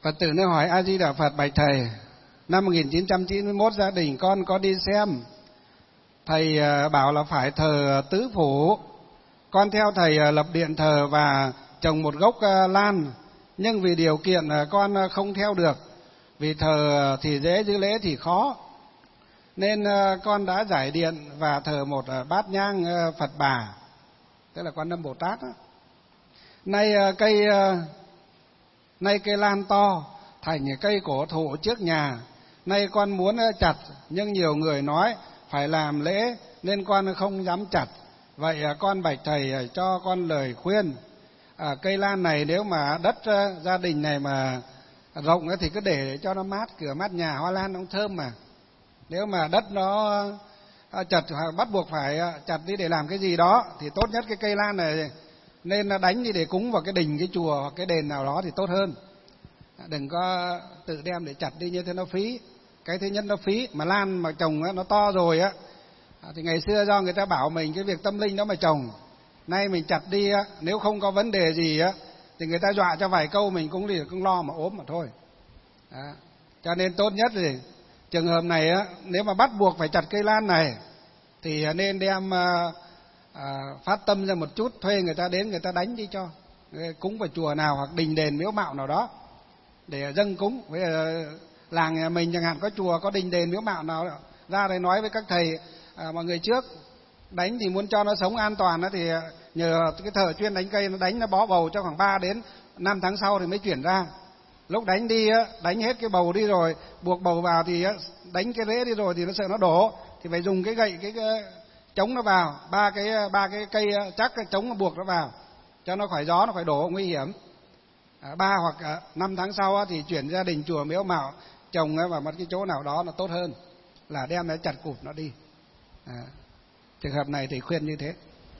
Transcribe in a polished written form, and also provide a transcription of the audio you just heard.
Phật tử nên hỏi: A Di Đà Phật, bạch thầy, năm 1991 gia đình con có đi xem, thầy bảo là phải thờ tứ phủ. Con theo thầy lập điện thờ và trồng một gốc lan, nhưng vì điều kiện con không theo được, vì thờ thì dễ giữ lễ thì khó, nên con đã giải điện và thờ một bát nhang Phật Bà, tức là Quan Âm Bồ Tát đó. Nay cây lan to thành cây cổ thụ trước nhà, nay con muốn chặt nhưng nhiều người nói phải làm lễ nên con không dám chặt. Vậy con bạch thầy cho con lời khuyên. Cây lan này nếu mà đất gia đình này mà rộng thì cứ để cho nó mát cửa mát nhà, hoa lan nó thơm mà. Nếu mà đất nó chặt bắt buộc phải chặt đi để làm cái gì đó thì tốt nhất cái cây lan này nên đánh đi để cúng vào cái đình, cái chùa hoặc cái đền nào đó thì tốt hơn. Đừng có tự đem để chặt đi như thế nó phí. Cái thứ nhất nó phí, mà lan mà trồng nó to rồi á thì ngày xưa do người ta bảo mình cái việc tâm linh đó mà trồng, nay mình chặt đi á, nếu không có vấn đề gì á thì người ta dọa cho vài câu mình cũng lo mà ốm mà thôi. Đó. Cho nên tốt nhất thì trường hợp này á, nếu mà bắt buộc phải chặt cây lan này thì nên đem phát tâm ra một chút, thuê người ta đến người ta đánh đi cho, cúng vào chùa nào hoặc đình đền miếu mạo nào đó để dâng cúng. Với làng nhà mình chẳng hạn có chùa có đình đền miếu mạo nào ra đây nói với các thầy mọi người trước đánh thì muốn cho nó sống an toàn đó, thì nhờ cái thợ chuyên đánh cây nó đánh, nó bó bầu cho khoảng 3 đến 5 tháng sau thì mới chuyển ra. Lúc đánh đi á, đánh hết cái bầu đi rồi buộc bầu vào thì đánh cái rễ đi rồi thì nó sợ nó đổ, thì phải dùng cái gậy cái chống nó vào, ba cái cây chắc cái chống nó buộc nó vào cho nó khỏi gió, nó khỏi đổ nguy hiểm. 3 hoặc 5 tháng sau thì chuyển gia đình chùa miếu mạo trồng vào một cái chỗ nào đó nó tốt hơn là đem nó chặt cụt nó đi. Trường hợp này thì khuyên như thế.